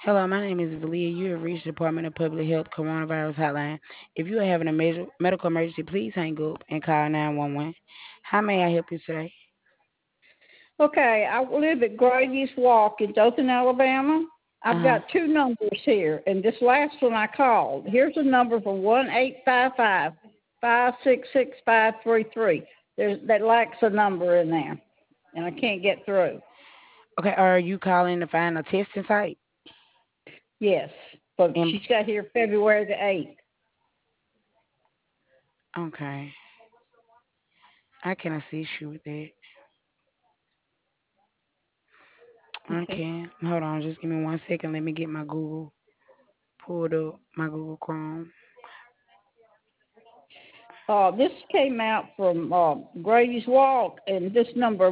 Hello, my name is Valia. You have reached the Department of Public Health Coronavirus Hotline. If you are having a major medical emergency, please hang up and call 911. How may I help you today? Okay, I live at Grady's Walk in Dothan, Alabama. Uh I've huh. got two numbers here, and this last one I called. Here's a number for 1-855-566-533. That lacks a number in there, and I can't get through. Okay, are you calling to find a testing site? Yes, but And she's got here February the 8th. okay, I can assist you with that. Okay. Okay, hold on, just give me 1 second. Let me get my Google pulled up, my Google Chrome. This came out from Grady's Walk, and this number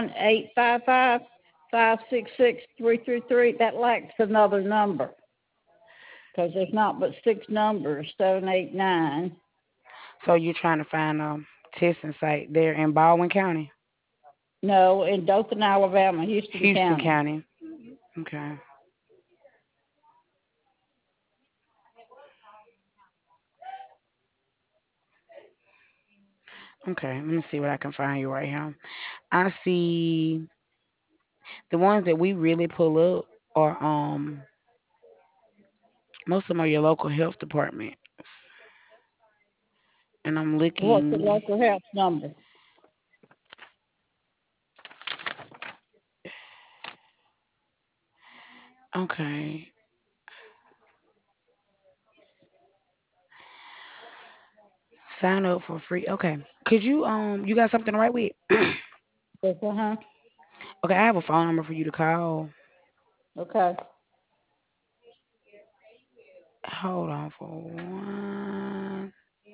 1-855-566-333. That lacks another number because there's not but six numbers, 789. So you're trying to find a testing site there in Baldwin County, No, in Dothan, Alabama, Houston Houston County. County. Okay. Okay, let me see what I can find you right here. I see the ones that we really pull up are most of them are your local health department. And I'm What's the looking. local health number? Okay. Sign up for free. Okay. Could you you got something to write with? Yes, uh-huh. Okay, I have a phone number for you to call. Okay. Hold on for one.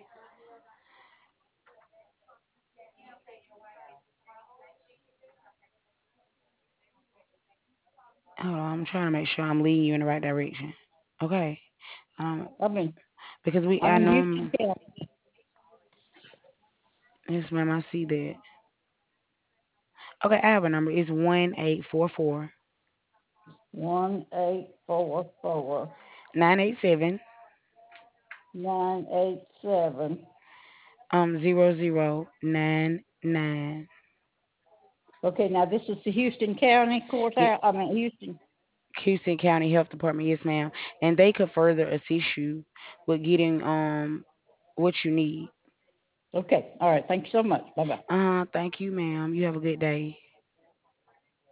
Hold on, I'm trying to make sure I'm leading you in the right direction. Okay. Um, I'm in, because we I'm I in Houston know County. yes ma'am, I see that. Okay, I have a number. It's 1844 1-844 987 987. 0099. Okay, now this is the Houston County Courthouse. I mean, Houston. Houston County Health Department, yes, ma'am. And they could further assist you with getting what you need. Okay, all right. Thank you so much. Bye bye. Thank you, ma'am. You have a good day.